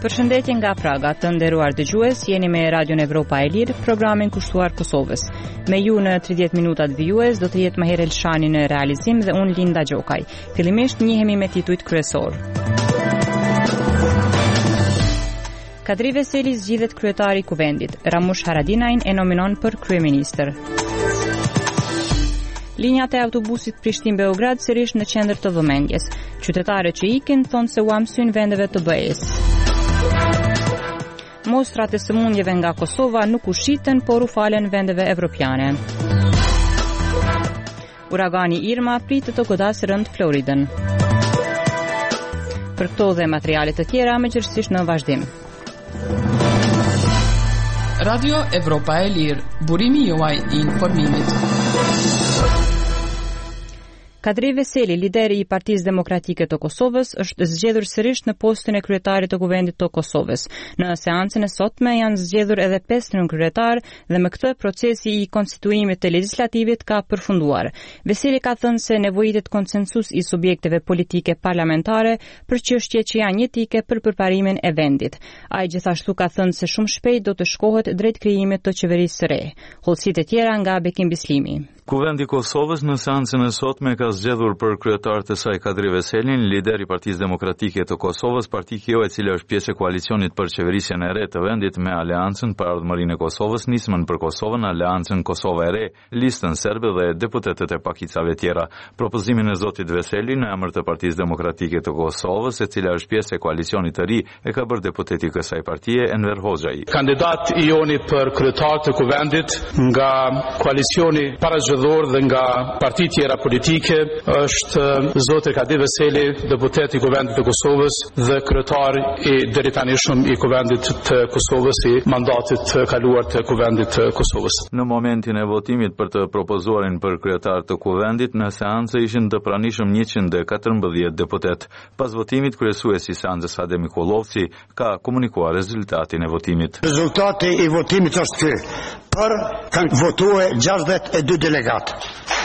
Përshëndetje nga Praga, të nderuar dëgjues, jeni me Radion Evropa e Lirë, programin kushtuar Kosovës. Me ju në 30 minutat vijues do të jetë Maher Elshani në realizim dhe unë Linda Gjokaj. Fillimisht njihemi me titujt kryesor. Kadri Veseli zgjidhet kryetari i kuvendit. Ramush Haradinaj e nominon për kryeministër. Linjat e autobusit Prishtinë-Beograd sërish në qendër të vëmendjes. Qytetarët që ikin thonë se u amsyn vendeve të BE-s. Mostrat e sëmundjeve nga Kosova nuk u shiten, por u falen vendeve evropiane. Uragani Irma pritet të godasë rënd Floridën. Për këto dhe materiale të tjera mëgjërësisht në vazhdim. Radio Evropa e Lirë, burimi juaj I informimit. Kadri Veseli, lideri I Partisë Demokratike të Kosovës, është zgjedhur sërish në postin e kryetarit të kuvendit të Kosovës. Në seancën e sotme janë zgjedhur edhe 5 kryetar dhe me këtë procesi I konstituimit të legislativit ka përfunduar. Veseli ka thënë se nevojitet konsensus I subjekteve politike parlamentare për çështje që janë jetike për përparimin e vendit. Ai gjithashtu ka thënë se shumë shpejt do të shkohet drejt krijimit të qeverisë së re. Hollësitë e tjera nga Bekim Bislimi. Kuvendi I Kosovës në seancën e sotme ka zgjedhur për kryetar të saj Kadri Veselin, lider I Partisë Demokratike të Kosovës, parti kjo e cila është pjesë e koalicionit për qeverisjen e re të vendit me Aleancën për Ardhmërinë e Kosovës, Nismën për Kosovën, Aleancën Kosova e Re, Listën Serbe dhe deputetët e pakicave tjera. Propozimin e zotit Veseli në emër të Partisë Demokratike të Kosovës, e cila është pjesë e koalicionit të ri, e ka bërë deputeti I kësaj partie Enver Hoxhai. Kandidat I joni për kryetar të kuvendit nga koalicioni parashëdhor dhe nga parti tjera politike është zoti Kadri Veseli, deputet I kuvendit të Kosovës dhe kryetar I deri tani shumë I kuvendit të Kosovës I mandatit të kaluar të kuvendit të Kosovës. Në momentin e votimit për të propozuarin për kryetar të kuvendit, në seancë ishin të pranishëm 114 deputet. Pas votimit, kryesuesi I seancës Adem Mikullovci ka komunikuar rezultatin e votimit. Rezultati I votimit është ky. Për kanë votuar 62 delegatë.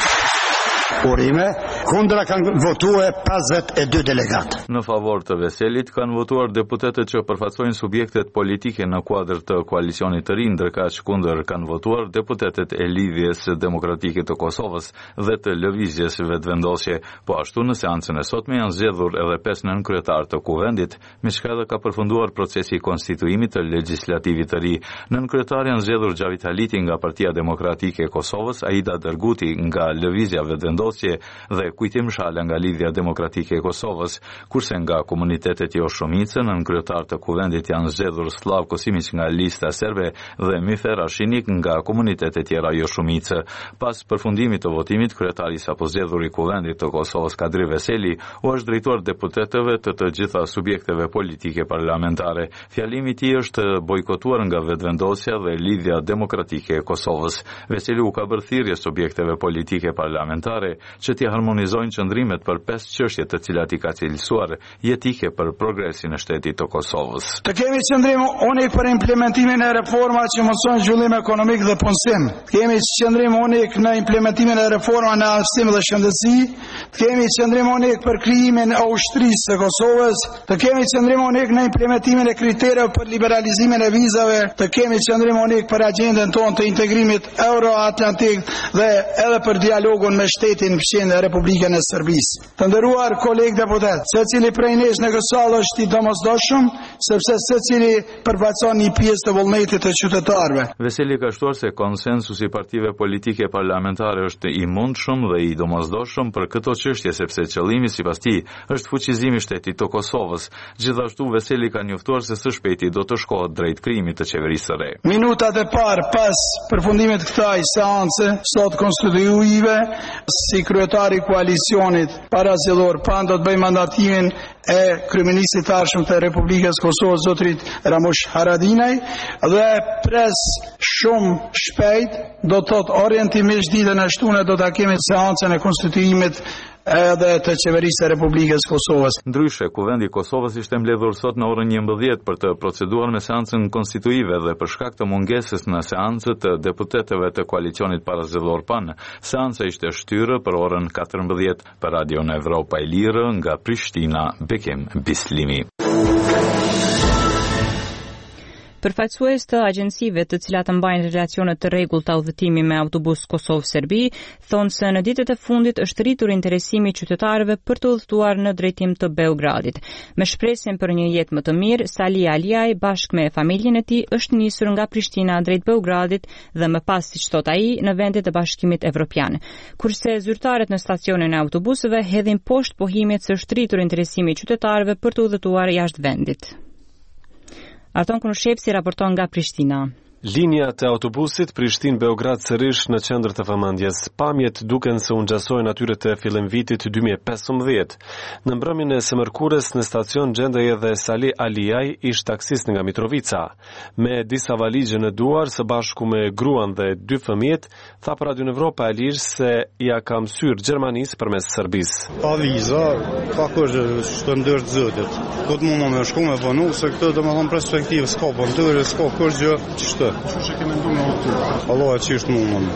Urime, kundra kanë votuar 52 delegatë. Në favor të Veselit kanë votuar deputetët që përfaqësojnë subjektet politike në kuadër të koalicionit të ri, ndërkaq kundër kanë votuar deputetët e Lidhjes Demokratike të Kosovës dhe të Lëvizjes Vetvendosje. Po ashtu në seancën e sotme janë zgjedhur edhe 5 nënkryetar të kuvendit, me çka edhe ka përfunduar procesi I konstituimit të legjislativit të ri. Nënkryetar janë zgjedhur Xhavit Haliti nga Partia Demokratike e Kosovës, Aida Derguti nga Lëvizja Vetvendosje dhe Kujtim Shala nga Lidhja Demokratike e Kosovës, kurse nga komunitetet Jo Shumicë, nënkryetar të kuvendit janë zgjedhur Slav Kosimić nga Lista Serbe dhe Mifer Ashinik nga komunitetet tjera Jo Shumicë. Pas përfundimit të votimit, kryetari sapo zgjedhur I kuvendit të Kosovës Kadri Veseli u është drejtuar deputetëve të gjitha subjekteve politike parlamentare. Fjalimi I tij është bojkotuar nga Vetvendosja dhe Lidhja Demokratike e Kosovës. Veseli u ka bërë thirrje subjekteve politike parlamentare që t'i harmonizojnë qëndrimet për 5 çështje të cilat I ka cilësuar jetike për progresin e shtetit të Kosovës. Të kemi qëndrim unik për implementimin e reformave që mësojnë zhvillim ekonomik dhe punësim. Të kemi qëndrim unik në implementimin e reformave në arsim dhe shëndetësi. Të kemi qëndrim unik për krijimin e ushtrisë së Kosovës. Të kemi qëndrim unik në implementimin e kritereve për liberalizimin e vizave. Të kemi qëndrim unik për agjendën tonë të integrimit euro-atlantik dhe edhe për dialogun me shtetin në Republikën e Serbisë. Të nderuar kolegë deputet, secili prej nesh në këtë sallë është I domosdoshëm, sepse secili përfaqëson një pjesë të vullnetit të qytetarëve. Veseli ka shtuar se konsensusi I partive politike parlamentare është I mundshëm dhe I domosdoshëm për këto çështje, sepse qëllimi sipas tij është fuqizimi I shtetit të Kosovës. Gjithashtu Veseli ka njoftuar se së shpejti do të shkohet drejt krijimit të qeverisë së re. Minutat e parë pas përfundimit të kësaj seance sot konstituive si kryetari I koalicionit parazgjedhor do të bëj mandatimin e kryeministit të ardhshëm të Republikës Kosovës zotrit Ramush Haradinaj dhe pres shumë shpejt do të thotë orientimisht ditën e shtunë do ta kemi seancën e konstituimit edhe të qeverisë e Republikës Kosovës. Ndryshe, Kuvendi I Kosovës ishte mbledhur sot në orën 11 për të proceduar me seancën konstituive dhe për shkak të mungesës në seancët të deputetëve të koalicionit parazgjedhor PAN, seanca ishte shtyrë për orën 14 për Radion Evropa e Lirë nga Prishtina, Bekim Bislimi. Përfaqësues të agjencive të cilat mbajnë relacione të rregullta udhëtimi me autobus Kosovë-Serbi thonë se në ditët e fundit është rritur interesimi i qytetarëve për të udhëtuar në drejtim të Beogradit. Me shpresën për një jetë më të mirë, Sali Aliaj bashkë me familjen e tij është nisur nga Prishtina drejt Beogradit dhe më pas, siç thot ai, në vendet e Bashkimit Evropian. Kurse zyrtarët në stacionin e autobusëve hedhin poshtë pohimet se është rritur interesimi i qytetarëve për të udhëtuar jashtë vendit. Arton Kunushevci raporton nga Prishtina. Linja të autobusit Prishtinë-Beograd sërish në qendër të vëmendjes. Pamjet duken se u ngjasojnë atyre të fillim vitit 2015. Në mbrëmjen e së mërkurës në stacion gjendej edhe Sali Aliaj, ish taksist nga Mitrovica. Me disa valigje në duar, së bashku me gruan dhe 2 fëmijët, tha për Radio Evropa e Lirë se ja ka mësyer Gjermanisë përmes serbisë. Pa viza, pa kërgjë që ndërë zëtit. Këtë mund me shku me vënu, se këtë do me thonë perspektivë, s'ka pëntërë, s'ka kërgjë, qështë. Që që kemi ndu me autur? Allah e qishtë mundën.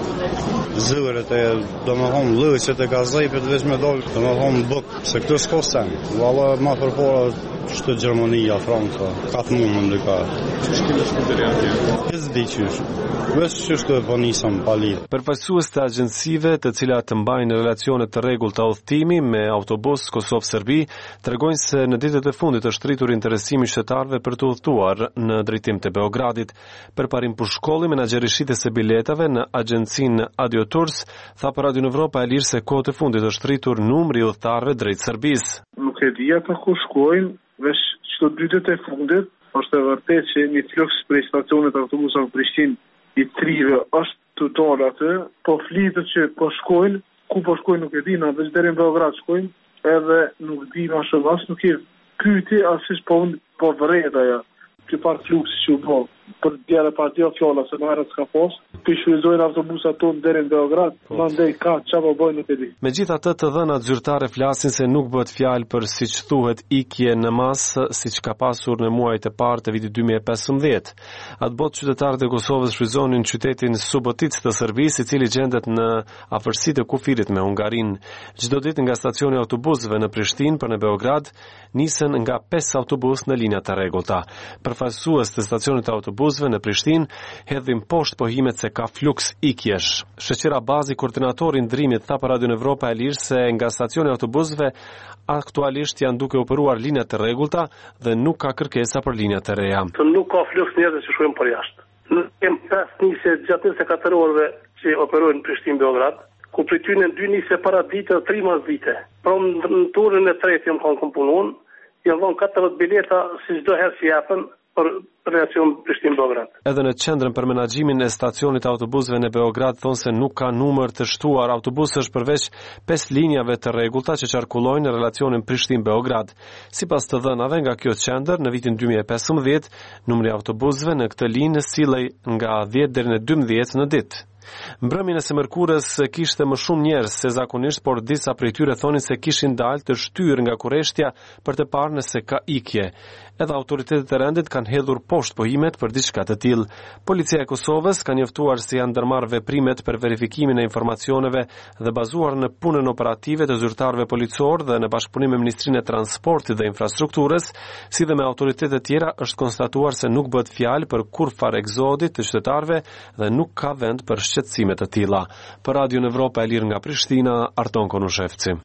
Zërët e do me thonë lëqet e gazajpet veç me dalë, do me thonë bëk, se këtë s'ka sen. Allah ma përpora qështë Gjermania, Franca, katë mundën dhe ka. Që që kemi shku dhere atje? Kësë di qështë. Veç qështë e përnisëm palidhë. Përfaqësues të agjencive të cilat të mbajnë relacione të rregullta të udhëtimi me autobus Kosovë-Serbi tregojnë se në ditët e fundit është rritur interesimi i qytetarëve për të udhëtuar në drejtim të Beogradit. Përparim për shkolli, menaxheri shitjes së biletave në agjencinë Adio Tours tha për Radio Evropa e Lirë se kohët e fundit është rritur numri i udhëtarëve drejt Serbisë. Nuk e di ata ku shkojnë, veç çdo ditët e fundit është e vërtetë që një fluks prej stacionit autobusave në Prishtinë i trive është total atë, po flitet që po shkojnë, ku po shkojnë nuk e di, në veç deri në Beograd shkojnë, edhe nuk di ma shumë, as nuk e pyti, asish po unë po vërrejt aja, që parë fluksi që u po, për djere partija fjalla, se në herët s'ka posë, për shfryzojnë autobusat tonë deri në Beograd, në ndej ka, që po bojnë nuk e di. Megjithatë të dhënat zyrtare flasin se nuk bëhet fjalë për siç thuhet ikje në masë, siç ka pasur në muajt e parë të vitit 2015. Atë botë qytetarët e Kosovës shfryzonin qytetin Subotic të Serbisë, i cili gjendet në afërsitë e kufirit me Hungarinë. Çdo ditë nga stacioni i autobusëve në Prishtinë për në Beograd nisen nga 5 autobus në linja të rregullta. Përfaqësues të stacionit të autobusëve në Prishtinë hedhin poshtë pohimet se ka fluks ikjesh. Shoqëra Bazi, koordinatori i ndrimit, tha për Radio Evropa e Lirë se nga stacioni i autobusëve aktualisht janë duke operuar linja të rregullta dhe nuk ka kërkesa për linja të reja. Nuk ka fluks njerëz që shkojnë për jashtë. Nuk kem 5 nisje gjatë 24 orëve që operojnë në Prishtinë-Beograd, ku prej tyre 2 nisje para vite dhe 3 mas vite. Pra në turën e tretë jam kanë punuar, janë dhënë 40 bileta si çdo herë që japen për relacion Prishtinë-Beograd. Edhe në qendrën për menaxhimin e stacionit të autobusëve në Beograd thonë se nuk ka numër të shtuar autobusësh përveç 5 linjave të rregullta që qarkullojnë në relacionin Prishtinë-Beograd. Sipas të dhënave nga kjo qendër, në vitin 2015, numri i autobusëve në këtë linjë sillej nga 10 deri në 12 në ditë. Mbrëmjen e së mërkurës kishte më shumë njerëz se zakonisht, por disa prej tyre thonin se kishin dalë të shtyrë nga kurreshtja për të parë nëse ka ikje. Edhe autoritetet e rendit kanë hedhur poshtë pohimet për diçka të tillë. Policia e Kosovës ka njoftuar se janë ndërmarrë veprimet për verifikimin e informacioneve dhe bazuar në punën operative të zyrtarëve policor dhe në bashkëpunim me Ministrinë e Transportit dhe Infrastrukturës, si dhe me autoritetet tjera, është konstatuar se nuk bëhet fjalë për kurrfarë egzodi të qytetarëve dhe nuk ka vend për shqetësime të tilla. Për Radio Evropa e Lirë nga Prishtina, Arton Konushevci.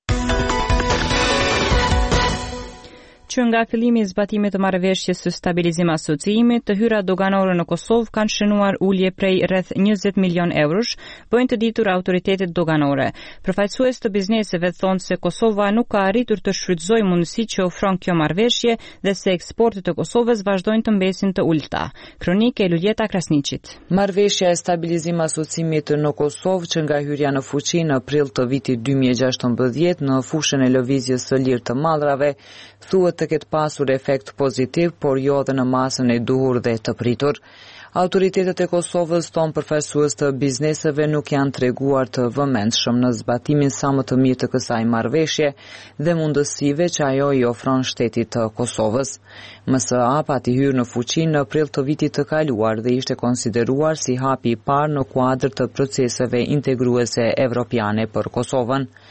Që nga fillimi i zbatimit të marrëveshjes së stabilizim asociimit, të hyrat doganore në Kosovë kanë shënuar ulje prej rreth 20 milion eurosh, bëjnë të ditur autoritetet doganore. Përfaqësues të bizneseve thonë se Kosova nuk ka arritur të shfrytëzojë mundësitë që ofron kjo marrëveshje dhe se eksportet e Kosovës vazhdojnë të mbesin të ulta. Kronikë e Luljeta Krasniqit. Marrëveshja e stabilizim asociimit në Kosovë që nga hyrja në fuqi në prill të vitit 2016 në fushën e lëvizjes së lirë të mallrave thuhet të ketë pasur efekt pozitiv, por jo dhe në masën e duhur dhe të pritur. Autoritetet e Kosovës tonë përfaqësues të bizneseve nuk janë treguar të vëmendshëm në zbatimin sa më të mirë të kësaj marrëveshje dhe mundësive që ajo i ofron shtetit të Kosovës. MSA pati hyrë në fuqi në prill të vitit të kaluar dhe ishte konsideruar si hapi i parë në kuadër të proceseve integruese evropiane për Kosovën.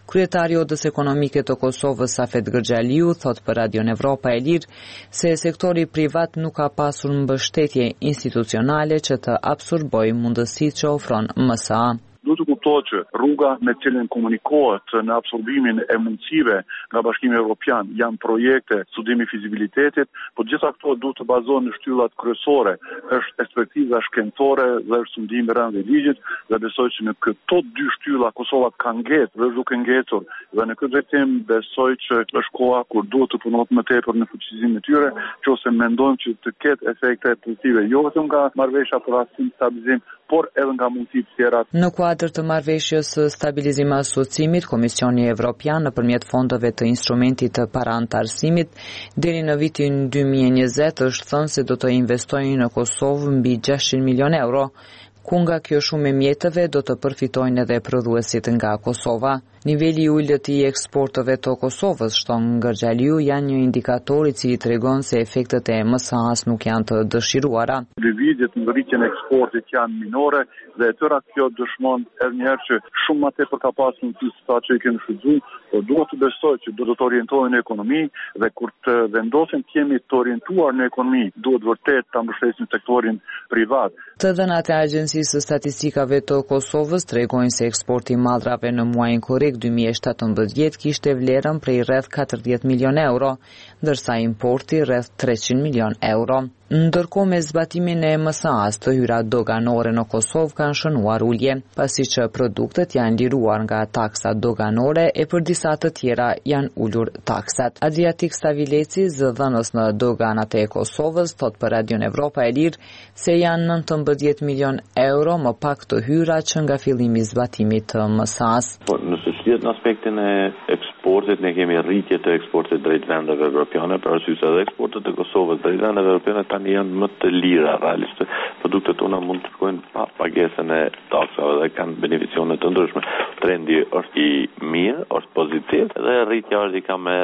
Kryetari i Odës Ekonomike të Kosovës Safet Gërxhaliu thot për Radion Evropa e Lirë se sektori privat nuk ka pasur mbështetje institucionale që të absorbojë mundësitë që ofron MSA. Duhet të kuptohet që rruga me cilën komunikohet në absorbimin e mundësive nga Bashkimi Evropian janë projekte studimi fizibilitetit, por gjitha këto duhet të bazohen në shtyllat kryesore, është ekspertiza shkencore dhe është sundimi rreth ligjit, dhe besoj që në këto dy shtylla Kosova ka ngecur, dhe është duke ngecur, dhe në këtë drejtim besoj që është koha kur duhet të punohet më tepër në fuqizimin e tyre, nëse mendojmë që të ketë efekte pozitive jo vetëm nga marrëveshja për rastin stabilizim, por edhe nga mundësitë tjera. Në kuadër të marrëveshjes së stabilizim asociimit, Komisioni Evropian nëpërmjet fondeve të instrumentit të parantarësimit deri në vitin 2020 është thënë se do të investojnë në Kosovë mbi 600 milion euro, ku nga kjo shumë e mjetëve do të përfitojnë edhe prodhuesit nga Kosova. Niveli i ulët i eksporteve të Kosovës, shton Gërxhaliu, janë një indikator i cili tregon se efektet e MSA-s nuk janë të dëshiruara. Lëvizjet në rritjen e eksportit janë minore dhe e tëra kjo dëshmon edhe një herë që shumë më tepër ka pasur mundësi se sa që i kemi shfrytzuar, por duhet të besoj që do të orientohen në ekonomi dhe kur të vendosen të jemi të orientuar në ekonomi, duhet vërtet ta mbështesim sektorin privat. Të dhënat e Agjencisë së Statistikave të Kosovës tregojnë se eksporti i mallrave në muajin korrekt 2017 kishte vlerën prej rreth 40 milion euro, ndërsa importi rreth 300 milion euro. Ndërkohë me zbatimin e MSA-s të hyrat doganore në Kosovë kanë shënuar ulje, pasi që produktet janë liruar nga taksat doganore e për disa të tjera janë ulur taksat. Adriatik Stavileci, zëdhënës në doganat e Kosovës, thot për Radion Evropa e Lirë se janë 19 milion euro më pak të hyra që nga fillimi i zbatimit të MSA-s. Nëse shlihet në aspektin e eksportit, ne kemi rritje të eksportit drejt vendeve evropiane, për arsye se edhe eksportet e Kosovës drejt vendeve evropiane tani janë më të lira realisht. Produktet tona mund të shkojnë pa pagesën e taksave dhe kanë beneficione të ndryshme. Trendi është i mirë, është pozitiv dhe rritja është ka me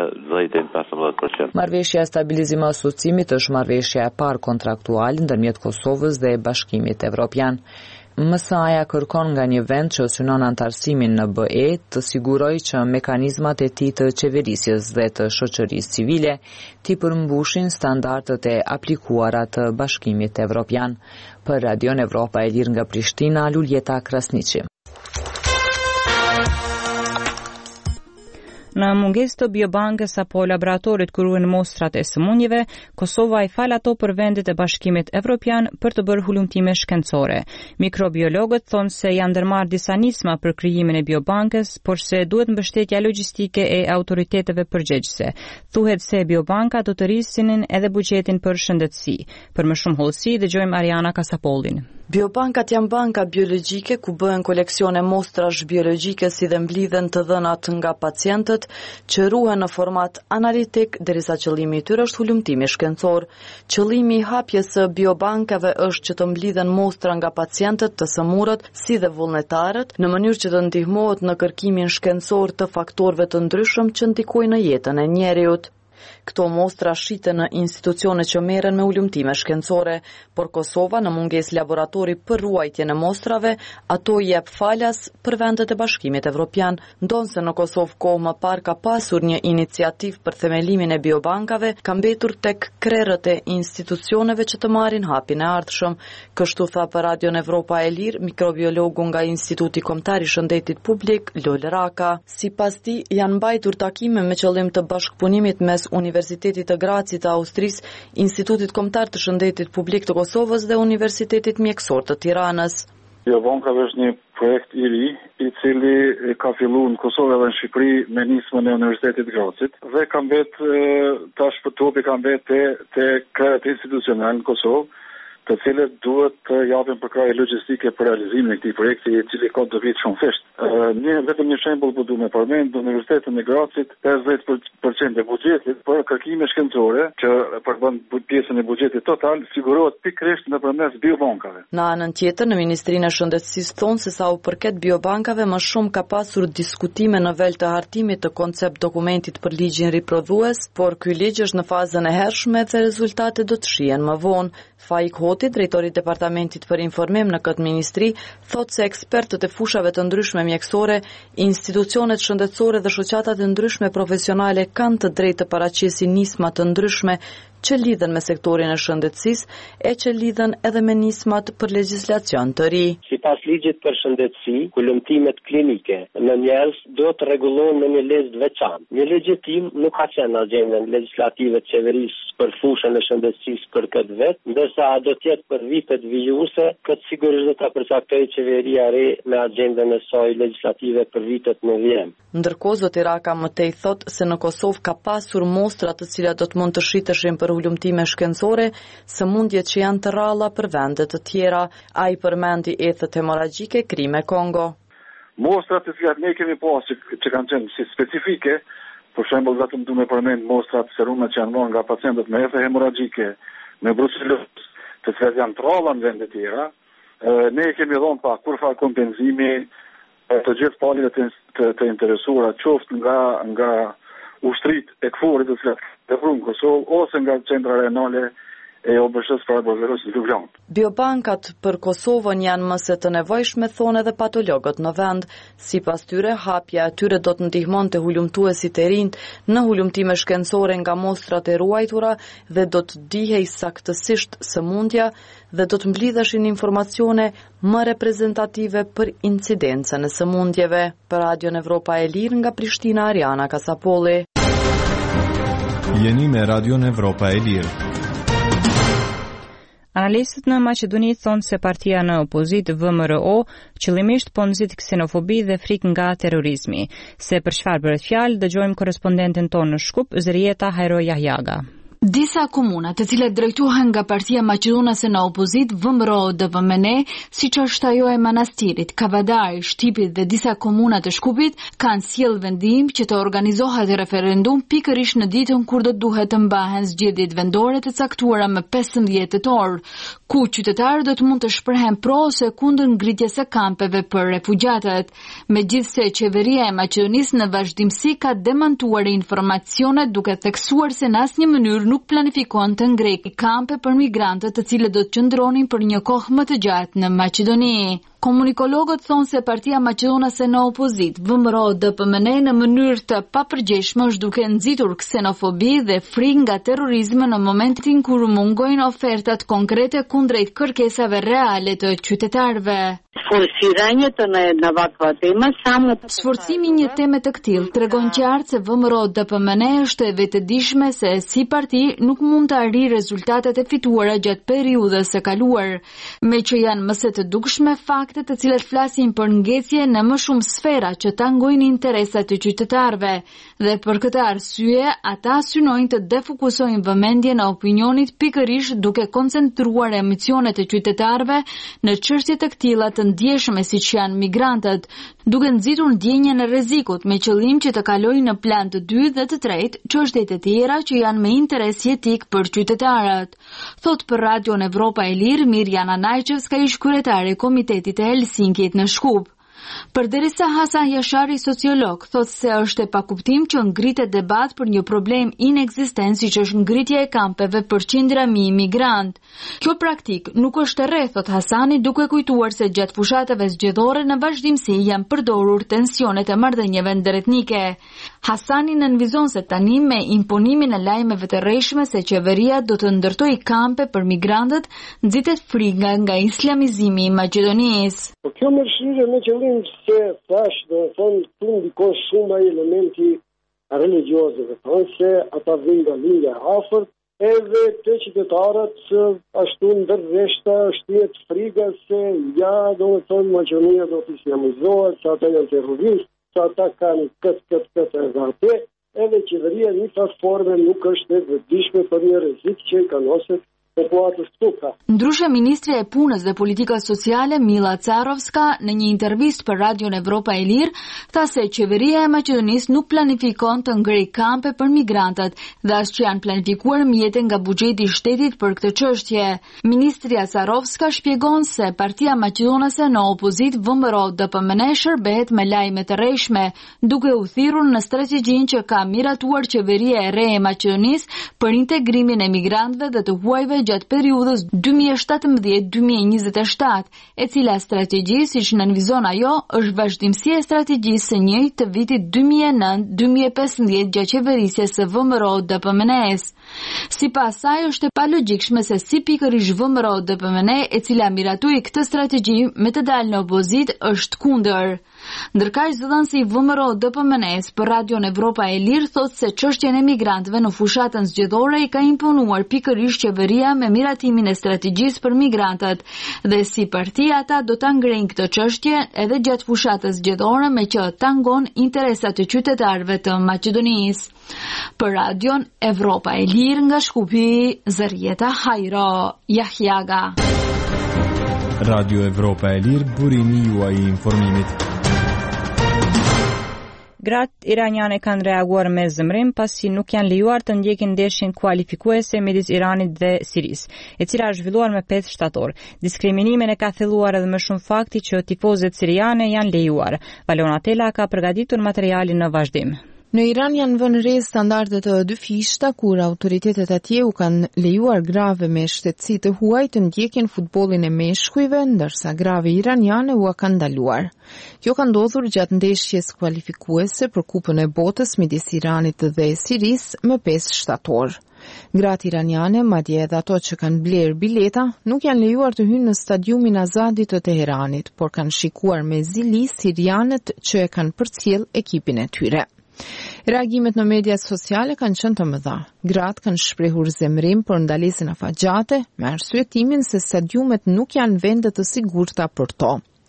10-15%. Marrëveshja e stabilizim asociimit është marrëveshja e parë kontraktuale ndërmjet Kosovës dhe Bashkimit Evropian. MSA-ja kërkon nga një vend që synon antarësimin në BE të sigurojë që mekanizmat e tij të qeverisjes dhe të shoqërisë civile t'i përmbushin standardet e aplikuara të Bashkimit Evropian. Për Radion Evropa e Lirë nga Prishtina, Luljeta Krasniqi. Në mungesë të biobankës apo laboratorit ku ruhen mostrat e sëmundjeve, Kosova i fal ato për vendet e Bashkimit Evropian për të bërë hulumtime shkencore. Mikrobiologët thonë se janë ndërmarrë disa nisma për krijimin e biobankës, por se duhet mbështetja logjistike e autoriteteve përgjegjëse. Thuhet se biobanka do të rrisinin edhe buxhetin për shëndetësi. Për më shumë hollësi dëgjojmë Ariana Kasapollin. Biobankat janë banka biologjike ku bëhen koleksione mostrash biologjike si dhe mblidhen të dhënat nga pacientët që ruhen në format analitik derisa qëllimi i tyre është hulumtimi shkencor. Qëllimi i hapjes së biobankave është që të mblidhen mostra nga pacientët të sëmurët si dhe vullnetarët në mënyrë që të ndihmohet në kërkimin shkencor të faktorëve të ndryshëm që ndikojnë në jetën e njeriut. Këto mostra shiten në institucione që merren me ulumtime shkencore, por Kosova në mungesë laboratori për ruajtjen e mostrave, ato i jep falas për vendet e Bashkimit Evropian, ndonse në Kosovë kohë më parë ka pasur një iniciativë për themelimin e biobankave, ka mbetur tek krerët e institucioneve që të marrin hapin e ardhshëm. Kështu tha për Radion Evropa e Lirë mikrobiologu nga Instituti Kombëtar i Shëndetit Publik, Lol Raka. Sipas tij, janë mbajtur takime me qëllim të bashkëpunimit mes Universitetit të Gracit të Austrisë, Institutit Kombëtar të Shëndetit Publik të Kosovës dhe Universitetit Mjekësor të Tiranës. Biobankave është një projekt i ri, i cili ka filluar në Kosovë dhe në Shqipëri me nismën e Universitetit të Gracit dhe ka mbet tash për topi ka mbet te krejt institucional në Kosovë, të cilët duhet të japin përkrahje logjistike për realizimin e këtij projekti, i cili ka të vitë shumë thjesht. Vetëm një shembull po duam të përmend, Universitetin e Gracit 50% e buxhetit për kërkime shkencore që përbën pjesën e buxhetit total sigurohet pikërisht nëpërmes biobankave. Në anën tjetër, në Ministrinë e Shëndetësisë thonë se sa u përket biobankave, më shumë ka pasur diskutime në vel të hartimit të koncept dokumentit për ligjin riprodhues, por ky ligj është në fazën e hershme dhe rezultatet do të shihen më vonë. Faik Zoti, drejtori i Departamentit për Informim në këtë ministri, thotë se ekspertët e fushave të ndryshme mjekësore, institucionet shëndetësore dhe shoqatat e ndryshme profesionale kanë të drejtë të paraqisin nisma të ndryshme që lidhen me sektorin e shëndetësisë e që lidhen edhe me nismat për legjislacion të ri. Sipas ligjit për shëndetësi, kulumtimet klinike në njerëz do të rregullohen me një ligj të veçantë. Një legjitim nuk ka qenë në agjendën legjislative të qeverisë për fushën e shëndetësisë për këtë vit, ndërsa do të jetë për vitet vijuse, këtë sigurisht do ta përcaktojë qeveria re me agjendën e saj legjislative për vitet në vijim. Ndërkohë zoti Raka mëtej thotë se në Kosovë ka pasur mostra të cilat do të mund të shiteshin për ulumtime shkencore, sëmundjet që janë të rralla për vende të tjera. Ai përmendi ethet hemoragjike krime Kongo. Mostrat të cilat ne kemi pasur që kanë qenë si specifike, për shembull vetëm du me përmend mostrat serume që janë marrë nga pacientët me ethe hemoragjike, me brucelozë, të cilat janë të rralla në vende të tjera. Ne kemi dhënë pa kurfar kompenzimi të gjithë palëve të interesuara, qoftë nga ushtrit e këfurit të cilat të prunë në Kosovë, ose nga qendra renale e OBSH-s për Barbarosin Ljubljan. Biobankat për Kosovën janë më se të nevojshme, thonë edhe patologët në vend. Sipas tyre, hapja e tyre do të ndihmonte hulumtuesit e rinj në hulumtime shkencore nga mostrat e ruajtura dhe do të dihej saktësisht sëmundja dhe do të mblidheshin informacione më reprezentative për incidencën e sëmundjeve. Për Radion Evropa e Lirë nga Prishtina, Ariana Kasapolli. Jeni me Radion Evropa e Lirë. Analistët në Maqedoni thonë se partia në opozit VMRO qëllimisht po nxit ksenofobi dhe frikë nga terrorizmi. Se për çfarë bëhet fjalë, dëgjojmë korrespondentin tonë në Shkup, Zërieta Hajro Jahjaga. Disa komuna të cilat drejtohen nga partia maqedonase në opozit VMRO-DPMN, siç është ajo e Manastirit, Kavadari, Shtipit dhe disa komuna të Shkupit, kanë sjellë vendim që të organizohet referendum pikërisht në ditën kur do duhet të mbahen zgjedhjet vendore të caktuara më 15 tetor, ku qytetarët do të mund të shprehen pro ose kundër ngritjes së kampeve për refugjatët. Megjithse qeveria e Maqedonisë në vazhdimsi ka demantuar informacionet duke theksuar se në asnjë mënyrë nuk planifikon të ngrejë kampe për migrantët të cilët do të qëndronin për një kohë më të gjatë në Maqedoni. Komunikologët thonë se partia maqedonase në opozit, VMRO-DPMN në mënyrë të papërgjeshme është duke nxitur ksenofobi dhe frikë nga terrorizmi në momentin kur mungojnë ofertat konkrete kundrejt kërkesave reale të qytetarëve. Sforcimi një teme të këtillë tregon qartë se VMRO-DPMN është e vetëdijshme se si parti nuk mund të arrijë rezultatet e fituara gjatë periudhës së kaluar, me që janë më së të dukshme fakte të cilat flasin për ngecje në më shumë sfera që tangojnë interesat e qytetarëve, dhe për këtë arsye ata synojnë të defokusojnë vëmendjen e opinionit pikërisht duke koncentruar emisionet e qytetarëve në çështje të këtilla të ndjeshme siç janë migrantët, duke nxitur ndjenjen e rrezikut me qëllim që të kalojnë në plan të dytë dhe të tretë çështjet e tjera që janë me interes jetik për qytetarët. Thot për Radion Evropa e Lirë Mirjana Najqevska, ish kryetare e Komitetit të Helsinkit në Shkup. Përderisa Hasan Jashari, sociolog, thot se është e pakuptim që ngritet debat për një problem inekzistent siç është ngritja e kampeve për qindra mijë migrant. Kjo praktik nuk është e re, thot Hasani, duke kujtuar se gjatë fushatave zgjedhore në vazhdimsi janë përdorur tensionet e marrëdhënieve ndërretnike. Hasani nënvizon se tani me imponimin e lajmeve të rreshme se qeveria do të ndërtojë kampe për migrantët, nxitet frika nga islamizimi i Maqedonisë. Kjo mërshire me qëllim se thash dhe thonë të ndikon shumë ai elementi religioze, dhe thonë se ata vijnë nga linja afërt, edhe të qytetarët ashtu ndërreshta shtihet frika se ja do të thonë Maqedonia do të islamizohet, se ata janë terroristë, se ata kanë këtë edhe atë, edhe qeveria një platforme nuk është e vetëdijshme për një rrezik që ka nosur popullatës tuka. Ndryshe ministre e punës dhe politikës sociale Mila Carovska në një intervistë për Radion Evropa e Lirë tha se qeveria e Maqedonisë nuk planifikon të ngrej kampe për migrantët dhe as që janë planifikuar mjete nga buxheti i shtetit për këtë çështje. Ministria Carovska shpjegon se partia maqedonase në opozit VMRO-DPMN shërbehet me lajme të rreshme, duke u thirrur në strategjinë që ka miratuar qeveria e re e Maqedonisë për integrimin e migrantëve dhe të huajve gjatë periudhës 2017-2027, e cila strategji, siç nënvizon ajo, është vazhdimësia e strategjisë së njëjtë të vitit 2009-2015 gjatë qeverisjes së VMRO-DPMNE-s. Sipas saj, është e palogjikshme se si pikërisht VMRO-DPMNE, e cila miratoi këtë strategji me të dalë në opozit, është kundër. Ndërkaq zëdhënësi i VMRO-DPMNE-s për Radion Evropa e Lirë thotë se çështjen e migrantëve në fushatën zgjedhore i ka imponuar pikërisht qeveria me miratimin e strategjisë për migrantët dhe si parti ata do ta ngrejnë këtë çështje edhe gjatë fushatës zgjedhore me që tangon interesat e qytetarëve të Maqedonisë. Për Radion Evropa e Lirë nga Shkupi, Zërjeta Hajro, Jahjaga. Radio Evropa e Lirë, burimi juaj i informimit. Gratë iraniane kanë reaguar me zëmrim pasi nuk janë lejuar të ndjekin ndeshjen kualifikuese midis Iranit dhe Sirisë, e cila është zhvilluar me 5 shtator. Diskriminimin e ka thelluar edhe më shumë fakti që tifozet siriane janë lejuar. Valona Tela ka përgatitur materialin në vazhdim. Në Iran janë vënë re standarde të dyfishta kur autoritetet atje u kanë lejuar grave me shtetësi të huaj të ndjekin futbollin e meshkujve, ndërsa grave iraniane u kanë ndaluar. Kjo ka ndodhur gjatë ndeshjes kualifikuese për Kupën e Botës midis Iranit dhe Sirisë me 5 shtator. Gratë iraniane, madje edhe ato që kanë bler bileta, nuk janë lejuar të hynë në stadiumin Azadi të Teheranit, por kanë shikuar me zili sirianët që e kanë përcjell ekipin e tyre. Reagimet në mediat sociale kanë qenë të mëdha. Gratë kanë shprehur zemrim për ndalesën afatgjate, me arsyetimin se stadiumet nuk janë vende të sigurta për to.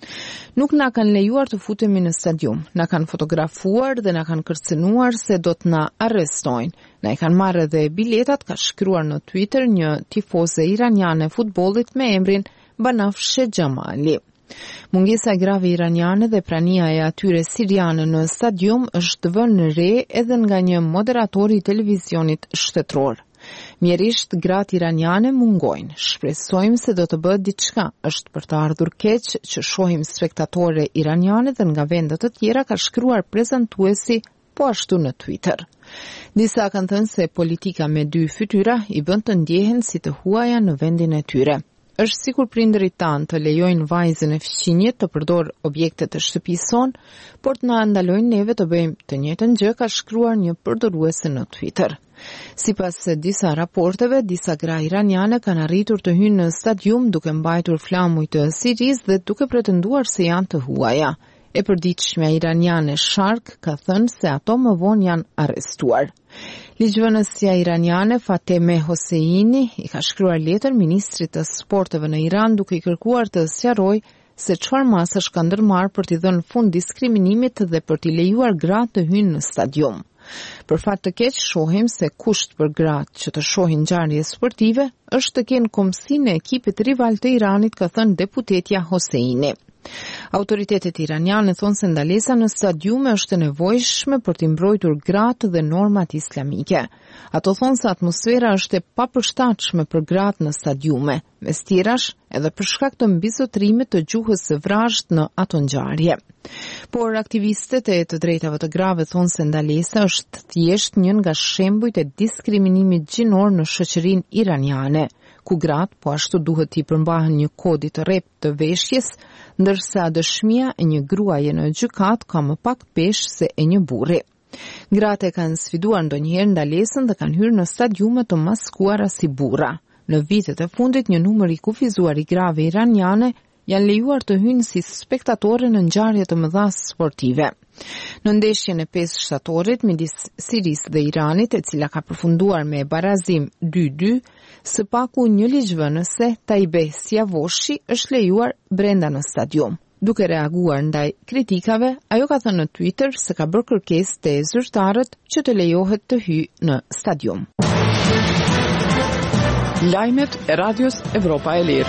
Nuk na kanë lejuar të futemi në stadium, na kanë fotografuar dhe na kanë kërcënuar se do të na arrestojnë. Na i kanë marrë edhe biletat, ka shkruar në Twitter një tifoze iraniane futbollit me emrin Banafshe Xhamali. Mungesa grave iraniane dhe prania e atyre siriane në stadium është vënë re edhe nga një moderator i televizionit shtetëror. Mjerisht gratë iraniane mungojnë. Shpresojmë se do të bëhet diçka. Është për të ardhur keq që shohim spektatore iraniane dhe nga vende të tjera, ka shkruar prezantuesi po ashtu në Twitter. Disa kanë thënë se politika me 2 fytyra i bën të ndjehen si të huaja në vendin e tyre. Është sikur prindërit tanë të lejojnë vajzën e fëmijët të përdor objekte të shtëpisë son, por të na ndalojnë neve të bëjmë të njëjtën gjë, ka shkruar një përdoruese në Twitter. Sipas disa raporteve, disa gra iraniane kanë arritur të hyjnë në stadium duke mbajtur flamuj të Sirisë dhe duke pretenduar se janë të huaja. E përditshmja iraniane Shark ka thënë se ato më vonë janë arrestuar. Ligjvënësja iraniane Fateme Hosseini i ka shkruar letër ministrit të sporteve në Iran duke i kërkuar të sqarojë se çfarë masësh ka ndërmarrë për t'i dhënë fund diskriminimit dhe për t'i lejuar gratë të hyjnë në stadium. Për fat të keq shohim se kusht për gratë që të shohin ngjarje sportive është të kenë komsinë e ekipit rival të Iranit, ka thënë deputetja Hosseini. Autoritetet iraniane thonë se ndalesa në stadiume është e nevojshme për t'i mbrojtur gratë dhe normat islamike. Ato thonë se atmosfera është e papërshtatshme për gratë në stadiume, mes tjerash edhe për shkak të mbizotrimit të gjuhës së vrazhd në ato ngjarje. Por aktivistët e të drejtave të grave thonë se ndalesa është thjesht një nga shembujt e diskriminimit gjinor në shoqërinë iraniane, ku gratë po ashtu duhet t'i përmbahen një kodi të rreptë të veshjes, ndërsa dëshmia e një gruaje në gjykat ka më pak peshë se e një burri. Gratë kanë sfiduar ndonjëherë ndalesën dhe kanë hyrë në stadiume të maskuara si burra. Në vitet e fundit një numër i kufizuar i grave iraniane janë lejuar të hyjnë si spektatore në ngjarje të mëdha sportive. Në ndeshjen e 5 shtatorit midis Sirisë dhe Iranit, e cila ka përfunduar me barazim 2-2, së paku një ligjvënëse, Taibe Siavoshi, është lejuar brenda në stadium. Duke reaguar ndaj kritikave, ajo ka thënë në Twitter se ka bërë kërkesë te zyrtarët që të lejohet të hyjë në stadium. Lajmet e Radios Evropa e Lirë.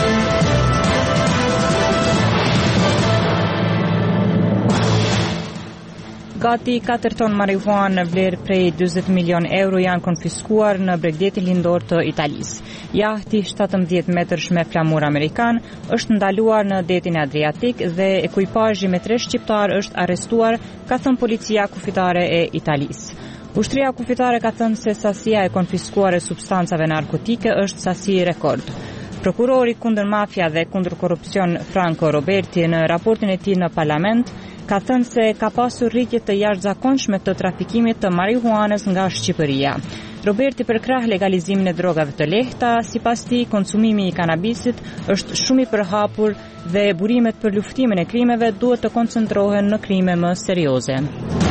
Gati 4 ton marihuanë në vlerë prej 20 milion euro janë konfiskuar në Bregdetin lindor të Italisë. Jahti 17 metrësh me flamur amerikan është ndaluar në detin e Adriatik dhe ekuipazhi me 3 shqiptar është arrestuar, ka thënë policia kufitare e Italisë. Ushtria kufitare ka thënë se sasia e konfiskuar e substancave narkotike është sasi rekord. Prokurori kundër mafia dhe kundër korrupsion Franco Roberti në raportin e tij në parlament ka thënë se ka pasur rritje të jashtëzakonshme të trafikimit të marihuanës nga Shqipëria. Roberti përkrah legalizimin e drogave të lehta, sipas tij konsumimi i kanabisit është shumë i përhapur dhe burimet për luftimin e krimeve duhet të koncentrohen në krime më serioze.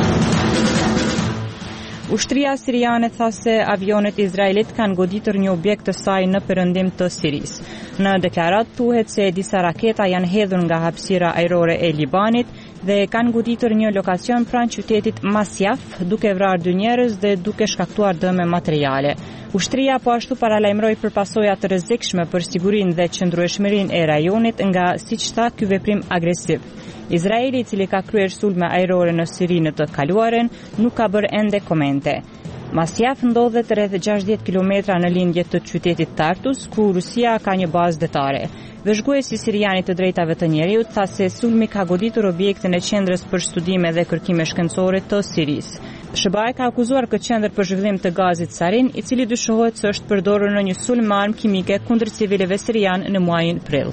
Ushtria siriane tha se avionet izraelit kanë goditur një objekt të saj në perëndim të Sirisë. Në deklarat thuhet se disa raketa janë hedhur nga hapësira ajrore e Libanit dhe kanë goditur një lokacion pranë qytetit Masjaf, duke vrarë 2 njerëz dhe duke shkaktuar dëme materiale. Ushtria po ashtu paralajmëroi për pasoja të rrezikshme për sigurinë dhe qëndrueshmërinë e rajonit nga, siç tha, ky veprim agresiv. Izraeli, i cili ka kryer sulme ajrore në Siri në të kaluaren, nuk ka bërë ende komente. Masjaf ndodhet rreth 60 kilometra në lindje të qytetit Tartus, ku Rusia ka një bazë detare. Vëzhguesi siriani të drejtave të njerëzit tha se sulmi ka goditur objektin e qendrës për studime dhe kërkime shkencore të Sirisë. SBA ka akuzuar këtë qendër për zhvillim të gazit sarin, i cili dyshohet se është përdorur në një sulm me armë kimike kundër civilëve sirian në muajin prill.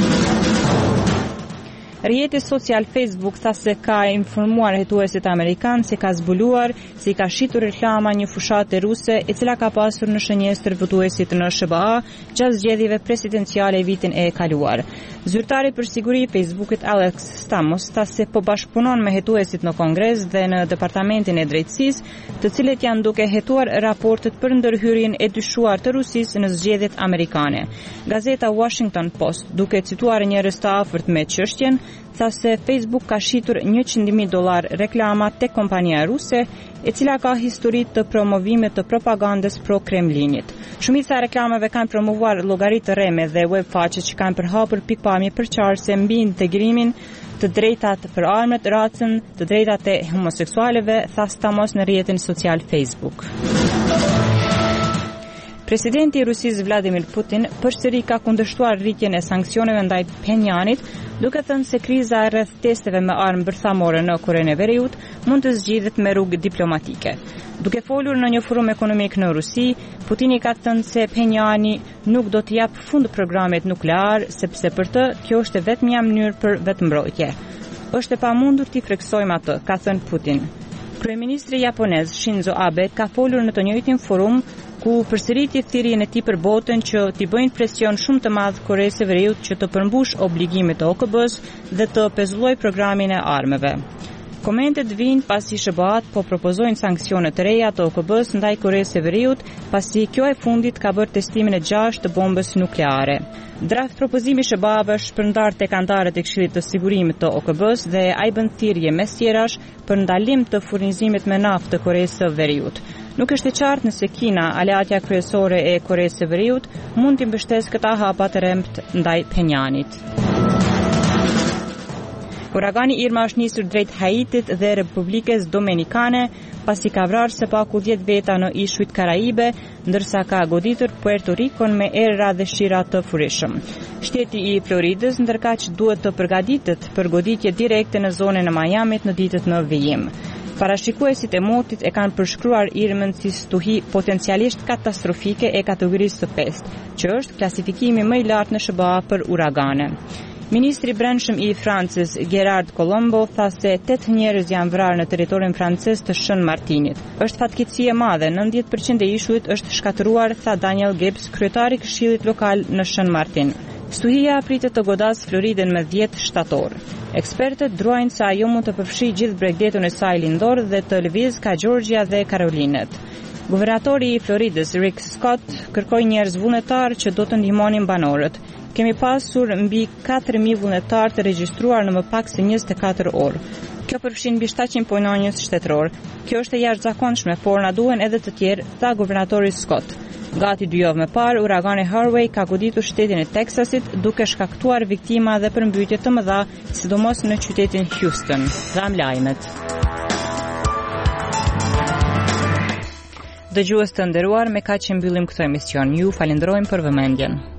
Rrjeti social Facebook tha se ka informuar hetuesit amerikan se ka zbuluar se i ka shitur reklama një fushate ruse e cila ka pasur në shënjestër votuesit në SBA gjatë zgjedhjeve presidenciale vitin e kaluar. Zyrtari për siguri i Facebookit Alex Stamos tha se po bashkëpunon me hetuesit në Kongres dhe në Departamentin e Drejtësisë, të cilët janë duke hetuar raportet për ndërhyrjen e dyshuar të Rusisë në zgjedhjet amerikane. Gazeta Washington Post, duke cituar njerëz të afërt me çështjen, tha se Facebook ka shitur $100,000 reklama tek kompania ruse, e cila ka histori të promovimit të propagandës pro-Kremlinit. Shumica e reklamave kanë promovuar llogaritë rreme dhe web faqe që kanë përhapur pikpamje përqarëse mbi integrimin, të drejtat për armët, racën, të drejtat e homoseksualëve, tha Stamos në rrjetin social Facebook. Presidenti i Rusisë Vladimir Putin përsëri ka kundërshtuar rritjen e sanksioneve ndaj Pjenjanit, duke thënë se kriza rreth testeve me armë bërthamore në Korenë e Veriut mund të zgjidhet me rrugë diplomatike. Duke folur në një forum ekonomik në Rusi, Putini ka thënë se Pjenjani nuk do të japë fund programit nuklear, sepse për të kjo është vetmja mënyrë për vetëmbrojtje. Është e pamundur t'i freksojmë atë, ka thënë Putin. Kryeministri japonez Shinzo Abe ka folur në të njëjtin forum ku përsëriti thirrjen e tij për botën që t'i bëjnë presion shumë të madh Koreas së Veriut që të përmbush obligimet e OKB-s dhe të pezullojë programin e armëve. Komentet vijnë pasi SBA-t po propozojnë sanksione të reja të OKB-s ndaj Koreas së Veriut, pasi kjo e fundit ka bërë testimin e 6 të bombës nukleare. Draft propozimi i SBA-ve është shpërndar tek anëtarët e Këshillit të Sigurimit të OKB-s dhe ai bën thirrje mes tjerash për ndalim të furnizimit me naftë të Koreas së Veriut. Nuk është e qartë nëse Kina, aleatja kryesore e Koreas së Veriut, mund t'i mbështesë këta hapa të rremtë ndaj Pjenjanit. Uragani Irma është nisur drejt Haitit dhe Republikës Dominikane, pasi ka vrarë së paku 10 veta në ishujt Karaibe, ndërsa ka goditur Puerto Ricon me erëra dhe shira të furishëm. Shteti i Floridës ndërkaq duhet të përgatitet për goditje direkte në zonën e Miamit në ditët në vijim. Parashikuesit e motit e kanë përshkruar Irmën si stuhi potencialisht katastrofike e kategorisë së 5, që është klasifikimi më i lartë në SBA për uragane. Ministri i Brendshëm i Francës, Gerard Colombo, tha se 8 njerëz janë vrarë në territorin francez të Shën Martinit. Është fatkeqësi e madhe, 90% e ishujt është shkatëruar, tha Daniel Gibbs, kryetari i Këshillit Lokal në Shën Martin. Stuhia pritet të godas Floridën me 10 shtator. Ekspertët druajnë se ajo mund të përfshijë gjithë bregdetun e saj lindor dhe të lëvizë ka Georgia dhe Karolinet. Guvernatori i Floridës, Rick Scott, kërkoi njerëz vullnetar që do të ndihmonin banorët. Kemi pasur mbi 4.000 vullnetar të regjistruar në më pak se 24 orë. Kjo përfshin mbi 700 punonjës shtetëror. Kjo është e jashtëzakonshme, por na duhen edhe të tjerë, tha guvernatori Scott. Gati 2 javë më parë, uragani Harvey ka goditur shtetin e Teksasit duke shkaktuar viktima dhe përmbytje të mëdha, sidomos në qytetin Houston. Dham lajmet. Dëgjues të nderuar, me kaq që mbyllim këtë emision. Ju falenderojmë për vëmendjen.